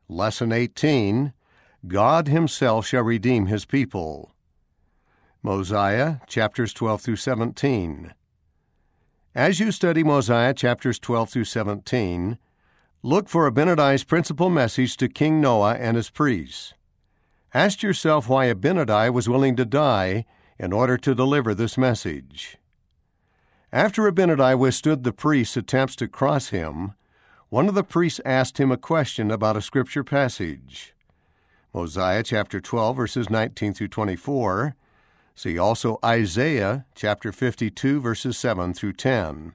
Lesson 18, God Himself shall redeem His people. Mosiah, chapters 12 through 17. As you study Mosiah, chapters 12 through 17, look for Abinadi's principal message to King Noah and his priests. Ask yourself why Abinadi was willing to die in order to deliver this message. After Abinadi withstood the priest's attempts to cross him, one of the priests asked him a question about a scripture passage. Mosiah chapter 12, verses 19 through 24. See also Isaiah chapter 52, verses 7 through 10.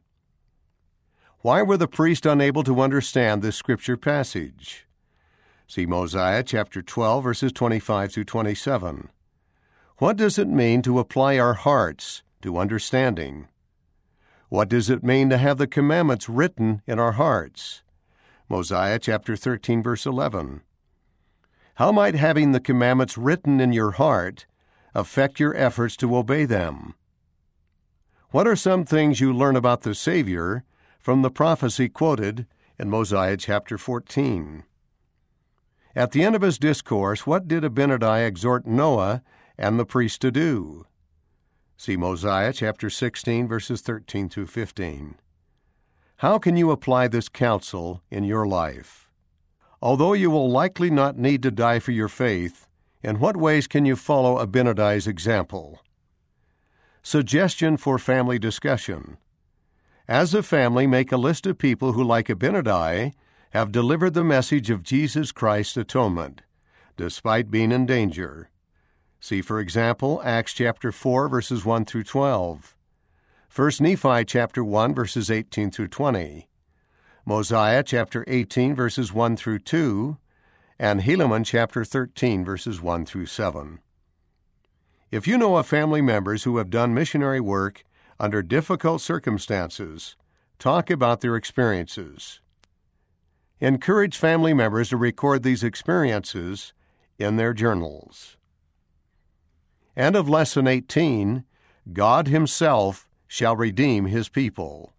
Why were the priests unable to understand this scripture passage? See Mosiah chapter 12, verses 25 through 27. What does it mean to apply our hearts to understanding? What does it mean to have the commandments written in our hearts? Mosiah chapter 13, verse 11. How might having the commandments written in your heart affect your efforts to obey them? What are some things you learn about the Savior from the prophecy quoted in Mosiah chapter 14? At the end of his discourse, what did Abinadi exhort Noah and the priests to do? See Mosiah chapter 16, verses 13 through 15. How can you apply this counsel in your life? Although you will likely not need to die for your faith, in what ways can you follow Abinadi's example? Suggestion for family discussion. As a family, make a list of people who, like Abinadi, have delivered the message of Jesus Christ's atonement, despite being in danger. See, for example, Acts chapter 4, verses 1 through 12. 1 Nephi chapter 1, verses 18 through 20. Mosiah chapter 18, verses 1 through 2. And Helaman chapter 13, verses 1 through 7. If you know of family members who have done missionary work under difficult circumstances, talk about their experiences. Encourage family members to record these experiences in their journals. End of Lesson 18, God Himself shall redeem His people.